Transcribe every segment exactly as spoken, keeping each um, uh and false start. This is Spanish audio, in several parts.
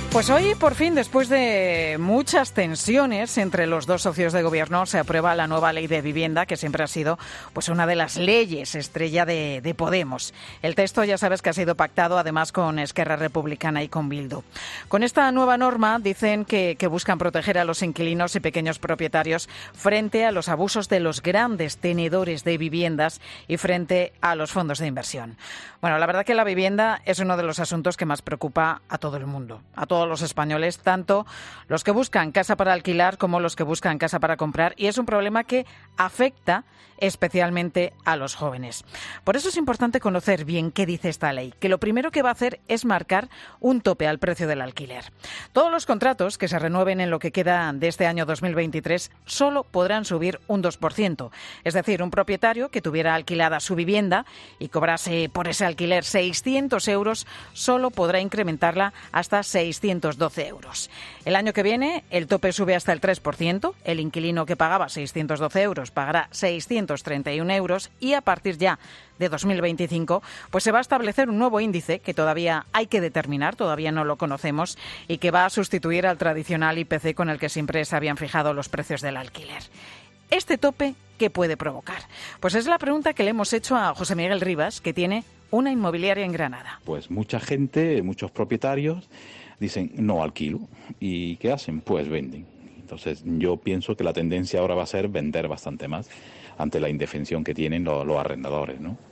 Pues hoy, por fin, después de muchas tensiones entre los dos socios de gobierno, se aprueba la nueva ley de vivienda, que siempre ha sido pues una de las leyes estrella de, de Podemos. El texto, ya sabes, que ha sido pactado además con Esquerra Republicana y con Bildu. Con esta nueva norma dicen que, que buscan proteger a los inquilinos y pequeños propietarios frente a los abusos de los grandes tenedores de viviendas y frente a los fondos de inversión. Bueno, la verdad que la vivienda es uno de los asuntos que más preocupa a todo el mundo, a todos los españoles, tanto los que buscan casa para alquilar como los que buscan casa para comprar, y es un problema que afecta especialmente a los jóvenes. Por eso es importante conocer bien qué dice esta ley, que lo primero que va a hacer es marcar un tope al precio del alquiler. Todos los contratos que se renueven en lo que queda de este año dos mil veintitrés solo podrán subir un dos por ciento. Es decir, un propietario que tuviera alquilada su vivienda y cobrase por ese alquiler seiscientos euros, solo podrá incrementarla hasta seiscientos doce euros. El año que viene el tope sube hasta el tres por ciento. El inquilino que pagaba seiscientos doce euros pagará seiscientos treinta y uno euros, y a partir ya de dos mil veinticinco pues se va a establecer un nuevo índice que todavía hay que determinar, todavía no lo conocemos, y que va a sustituir al tradicional I P C con el que siempre se habían fijado los precios del alquiler. ¿Este tope qué puede provocar? Pues es la pregunta que le hemos hecho a José Miguel Rivas, que tiene una inmobiliaria en Granada. Pues mucha gente, muchos propietarios dicen no alquilo, ¿y qué hacen? Pues venden. Entonces yo pienso que la tendencia ahora va a ser vender bastante más ante la indefensión que tienen los, los arrendadores, ¿no?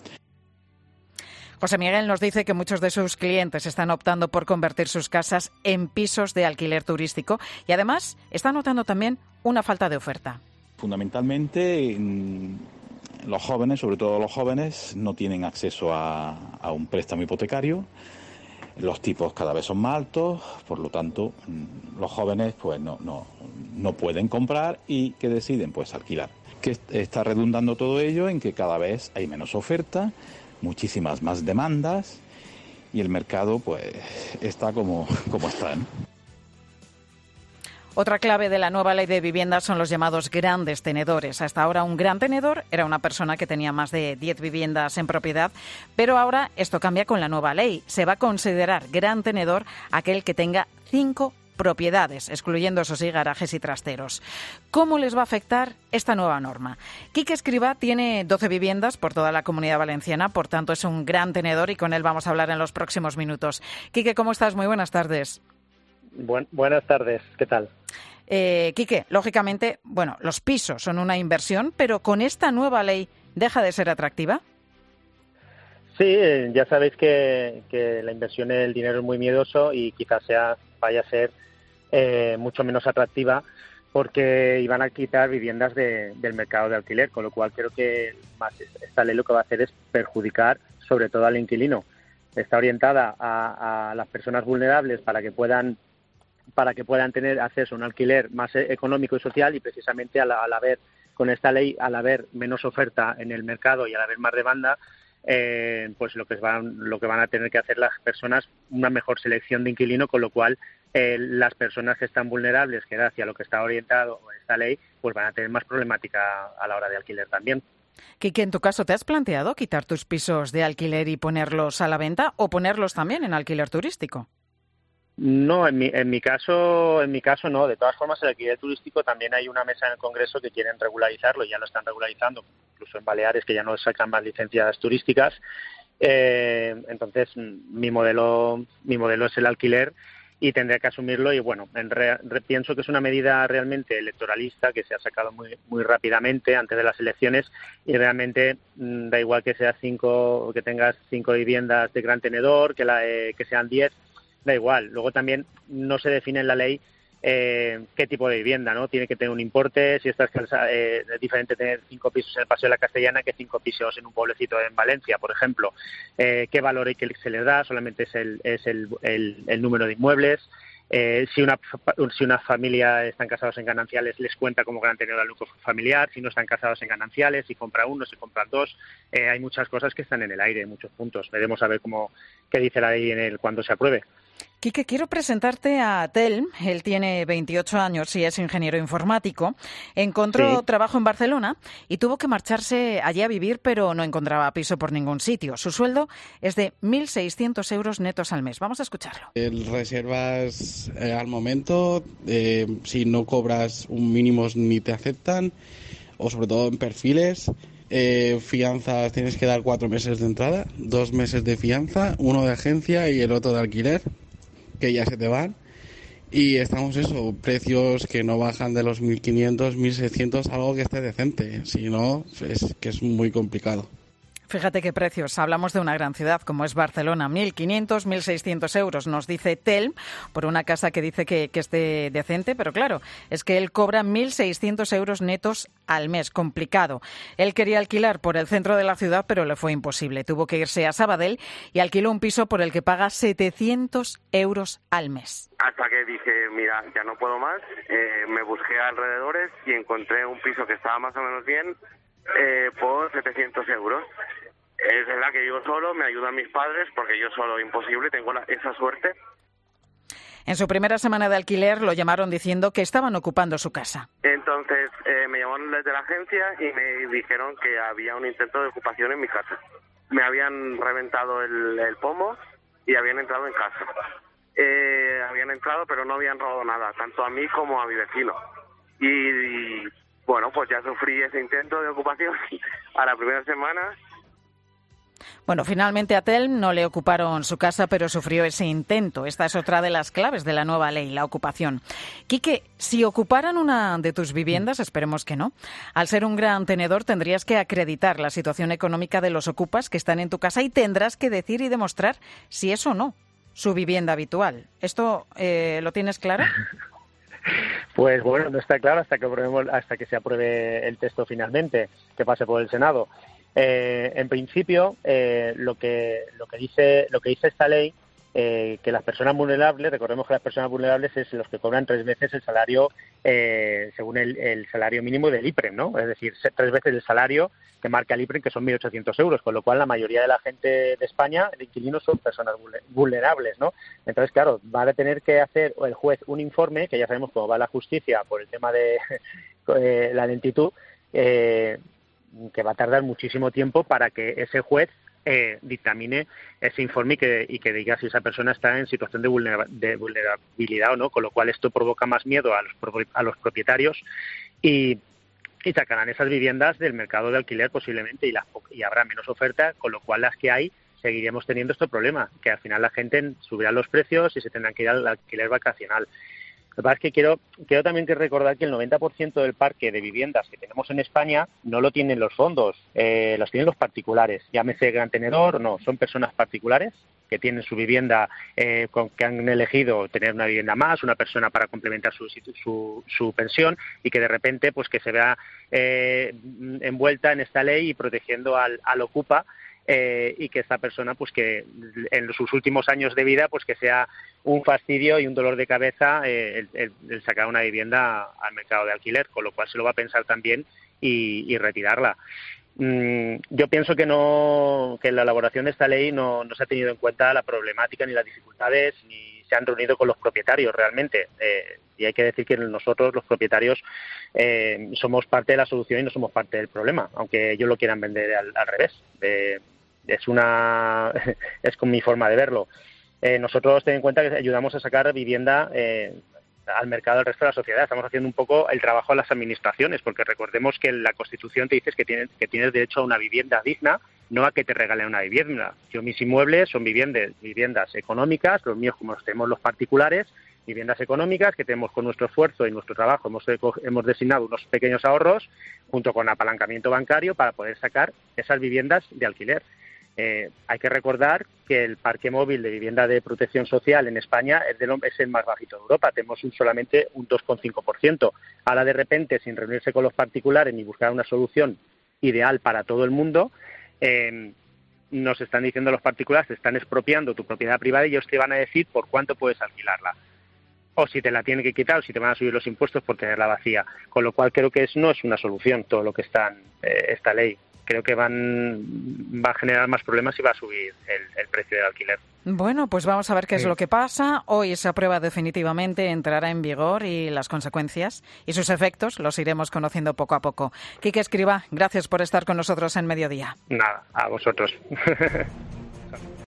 José Miguel nos dice que muchos de sus clientes están optando por convertir sus casas en pisos de alquiler turístico y además está notando también una falta de oferta. Fundamentalmente los jóvenes, sobre todo los jóvenes, no tienen acceso a, a un préstamo hipotecario. Los tipos cada vez son más altos, por lo tanto los jóvenes pues no, no, no pueden comprar y ¿qué deciden? Pues alquilar. Que está redundando todo ello en que cada vez hay menos oferta, muchísimas más demandas y el mercado pues está como, como está, ¿no? Otra clave de la nueva ley de vivienda son los llamados grandes tenedores. Hasta ahora un gran tenedor era una persona que tenía más de diez viviendas en propiedad, pero ahora esto cambia con la nueva ley. Se va a considerar gran tenedor aquel que tenga cinco propiedades, excluyendo, eso sí, garajes y trasteros. ¿Cómo les va a afectar esta nueva norma? Quique Escribá tiene doce viviendas por toda la Comunidad Valenciana, por tanto es un gran tenedor y con él vamos a hablar en los próximos minutos. Quique, ¿cómo estás? Muy buenas tardes. Buen, buenas tardes, ¿qué tal? Eh, Quique, lógicamente, bueno, los pisos son una inversión, pero con esta nueva ley ¿deja de ser atractiva? Sí, ya sabéis que, que la inversión en el dinero es muy miedoso y quizás sea vaya a ser eh, mucho menos atractiva porque iban a quitar viviendas de, del mercado de alquiler, con lo cual creo que más esta ley lo que va a hacer es perjudicar sobre todo al inquilino. Está orientada a, a las personas vulnerables para que puedan para que puedan tener acceso a un alquiler más económico y social, y precisamente al, al haber, con esta ley, al haber menos oferta en el mercado y al haber más demanda, eh, pues lo que van lo que van a tener que hacer las personas, una mejor selección de inquilino, con lo cual eh, las personas que están vulnerables, que era hacia lo que está orientado esta ley, pues van a tener más problemática a la hora de alquiler también. Quique, en tu caso, ¿te has planteado quitar tus pisos de alquiler y ponerlos a la venta o ponerlos también en alquiler turístico? No, en mi, en mi caso, en mi caso no. De todas formas, el alquiler turístico también hay una mesa en el Congreso que quieren regularizarlo, ya lo están regularizando, incluso en Baleares, que ya no sacan más licencias turísticas. Eh, entonces, mi modelo, mi modelo es el alquiler y tendré que asumirlo. Y bueno, en re, re, pienso que es una medida realmente electoralista que se ha sacado muy, muy rápidamente antes de las elecciones y realmente mmm, da igual que sea cinco, que tengas cinco viviendas de gran tenedor, que, la, eh, que sean diez. Da igual. Luego también no se define en la ley eh, qué tipo de vivienda, ¿no? Tiene que tener un importe. Si estás eh, es diferente tener cinco pisos en el Paseo de la Castellana que cinco pisos en un pueblecito en Valencia, por ejemplo. Eh, ¿Qué valor hay que se les da? Solamente es el, es el, el, el número de inmuebles. Eh, si una si una familia están casados en gananciales, les cuenta como gran tenedor al núcleo familiar. Si no están casados en gananciales, si compra uno, si compran dos. Eh, hay muchas cosas que están en el aire, muchos puntos. Veremos a ver cómo qué dice la ley en el cuando se apruebe. Quique, quiero presentarte a Telm. Él tiene veintiocho años y es ingeniero informático. Encontró Sí. trabajo en Barcelona y tuvo que marcharse allí a vivir, pero no encontraba piso por ningún sitio. Su sueldo es de mil seiscientos euros netos al mes. Vamos a escucharlo. El reservas eh, al momento, eh, si no cobras un mínimo ni te aceptan, o sobre todo en perfiles. Eh, fianzas tienes que dar cuatro meses de entrada, dos meses de fianza, uno de agencia y el otro de alquiler, que ya se te van. Y estamos eso, precios que no bajan de los mil quinientos, mil seiscientos, algo que esté decente. Si no, es que es muy complicado. Fíjate qué precios. Hablamos de una gran ciudad como es Barcelona. mil quinientos, mil seiscientos euros, nos dice Telm, por una casa que dice que, que esté decente. Pero claro, es que él cobra mil seiscientos euros netos al mes. Complicado. Él quería alquilar por el centro de la ciudad, pero le fue imposible. Tuvo que irse a Sabadell y alquiló un piso por el que paga setecientos euros al mes. Hasta que dije, mira, ya no puedo más. Eh, me busqué alrededores y encontré un piso que estaba más o menos bien eh, por setecientos euros. Es verdad que yo solo, me ayudan mis padres, porque yo solo imposible, tengo la, esa suerte. En su primera semana de alquiler lo llamaron diciendo que estaban ocupando su casa. Entonces eh, me llamaron desde la agencia y me dijeron que había un intento de ocupación en mi casa. Me habían reventado el, el pomo y habían entrado en casa. Eh, habían entrado pero no habían robado nada, tanto a mí como a mi vecino. Y, y bueno, pues ya sufrí ese intento de ocupación a la primera semana. Bueno, finalmente a Telm no le ocuparon su casa, pero sufrió ese intento. Esta es otra de las claves de la nueva ley, la ocupación. Quique, si ocuparan una de tus viviendas, esperemos que no, al ser un gran tenedor tendrías que acreditar la situación económica de los ocupas que están en tu casa y tendrás que decir y demostrar si es o no su vivienda habitual. ¿Esto eh, lo tienes claro? Pues bueno, no está claro hasta que aprobemos, hasta que se apruebe el texto finalmente, que pase por el Senado. Eh, en principio, eh, lo que lo que dice lo que dice esta ley, eh, que las personas vulnerables, recordemos que las personas vulnerables es los que cobran tres veces el salario eh, según el, el salario mínimo del IPREM, ¿no? Es decir, tres veces el salario que marca el IPREM, que son mil ochocientos euros, con lo cual la mayoría de la gente de España, de inquilinos, son personas vulnerables, ¿no? Entonces, claro, va a tener que hacer el juez un informe, que ya sabemos cómo va la justicia por el tema de eh, la lentitud, eh, que va a tardar muchísimo tiempo para que ese juez eh, dictamine ese informe y que, y que diga si esa persona está en situación de, vulnera- de vulnerabilidad o no, con lo cual esto provoca más miedo a los, pro- a los propietarios y, y sacarán esas viviendas del mercado de alquiler posiblemente y, las, y habrá menos oferta, con lo cual las que hay seguiremos teniendo este problema, que al final la gente subirá los precios y se tendrán que ir al alquiler vacacional. Lo que pasa es que quiero, quiero también que recordar que el noventa por ciento del parque de viviendas que tenemos en España no lo tienen los fondos, eh, los tienen los particulares. Llámese gran tenedor o no, son personas particulares que tienen su vivienda, eh, con, que han elegido tener una vivienda más, una persona para complementar su, su, su pensión y que de repente pues que se vea eh, envuelta en esta ley y protegiendo al, al ocupa. Eh, y que esta persona, pues que en sus últimos años de vida, pues que sea un fastidio y un dolor de cabeza eh, el, el, el sacar una vivienda al mercado de alquiler, con lo cual se lo va a pensar también y, y retirarla. Mm, yo pienso que no, que en la elaboración de esta ley no, no se ha tenido en cuenta la problemática ni las dificultades, ni se han reunido con los propietarios realmente. Eh, y hay que decir que nosotros, los propietarios, eh, somos parte de la solución y no somos parte del problema, aunque ellos lo quieran vender al, al revés. Eh, es una es con mi forma de verlo. Eh, nosotros ten en cuenta que ayudamos a sacar vivienda eh, al mercado del resto de la sociedad. Estamos haciendo un poco el trabajo de las administraciones, porque recordemos que la Constitución te dice que tienes, que tienes derecho a una vivienda digna, no a que te regalen una vivienda. Yo mis inmuebles son viviendas, viviendas económicas, los míos como los tenemos los particulares, viviendas económicas que tenemos con nuestro esfuerzo y nuestro trabajo. Hemos, hemos designado unos pequeños ahorros junto con apalancamiento bancario para poder sacar esas viviendas de alquiler. Eh, hay que recordar que el parque móvil de vivienda de protección social en España es, de lo, es el más bajito de Europa. Tenemos un, solamente un dos coma cinco por ciento. Ahora, de repente, sin reunirse con los particulares ni buscar una solución ideal para todo el mundo, eh, nos están diciendo los particulares, te están expropiando tu propiedad privada y ellos te van a decir por cuánto puedes alquilarla. O si te la tienen que quitar o si te van a subir los impuestos por tenerla vacía. Con lo cual creo que es, no es una solución todo lo que está en eh, esta ley. creo que van va a generar más problemas y va a subir el, el precio del alquiler. Bueno, pues vamos a ver qué es Sí. lo que pasa. Hoy se aprueba definitivamente, entrará en vigor y las consecuencias y sus efectos los iremos conociendo poco a poco. Quique Escrivá, gracias por estar con nosotros en Mediodía. Nada, a vosotros.